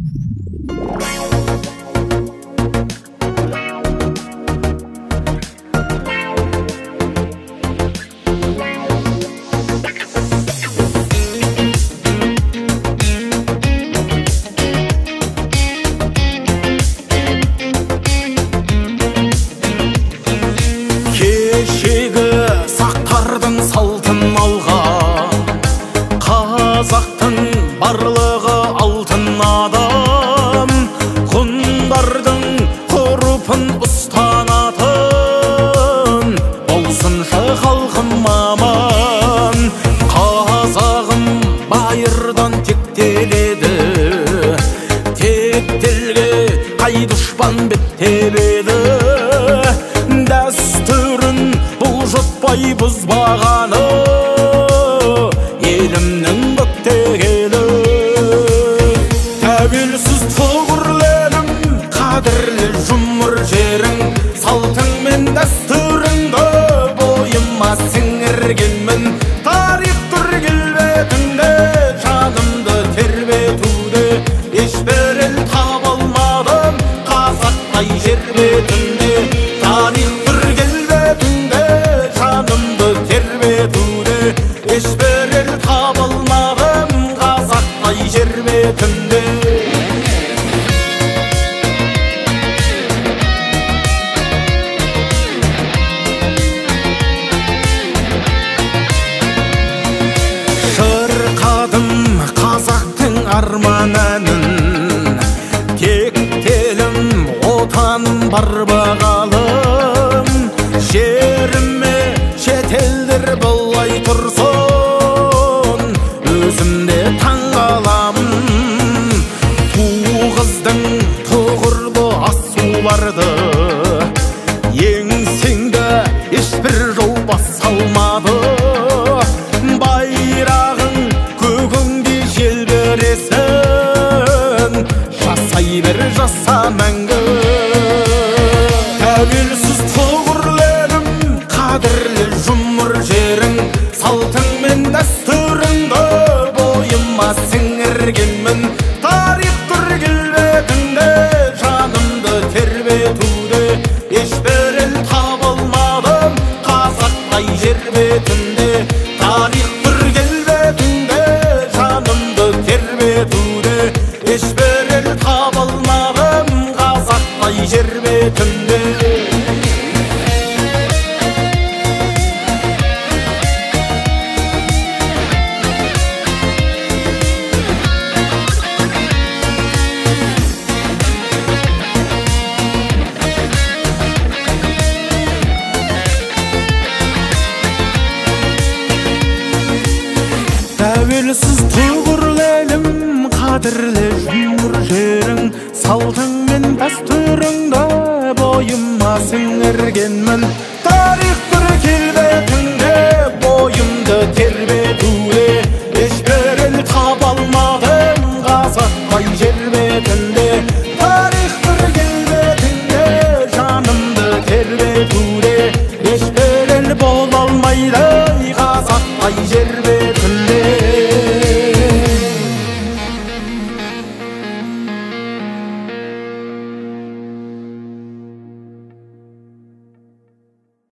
Қазақтың барлығы алтын адам, құндардың ғұрпын ұстанатын, болсыншы халқым аман. Қазағым байырдан тектеледі, тектелге қай дұшпан беттебеді. Дәстүрін бұлжытпай бұзбағаны елімнің бүктегені. Тәуелсіз тұғырлы елім, қадірлі жұмыр жерің, салтың мен дәстүріңді бойыма сіңіргенмін. Тарих тұр келбетіңде, жанымды тербетуде, ешбір ел таба алмадым қазақтай жер бетінде. Тарих тұр келбетіңде, жанымды тербетуде, ешбір ел таба алмадым қазақтай жер бетінде. Шырқадым қазақтың арман әнін, тектелім отаным бар бағалым. Жеріме шетелдер болай тұрсын, өзімде таң қаламын. Туғыздың тұғырлы асуларды, еңсеңді ешбір жол баса алмады. Байрағың көгіңде желбіресін, жасай бер жаса мәңгі. Тәуелсіз тұғырлы елім, қадірлі жұмыр жерің, салтың мен дәстүріңді бойыма сіңіргенмін. Тарих тұр келбетіңде, жанымды тербетуде, ешбір ел таба алмадым қазақтай жер бетінде. Тарих тұр келбетіңде, жанымды тербетуде, ешбір ел таба алмадым қазақтай жер бетінде. Тәуелсіз тұғырлы елім, қадірлі жұмыр жерің, салтың мен дәстүріңді бойыма сіңіргенмін. Тарих тұр келбетіңде, бойымды тербетуде, ешбір ел таба алмадым қазақтай жер бетінде. Тарих тұр келбетіңде, жанымды тербетуде, ешбір ел бола алмайды қазақтай жер бетінде.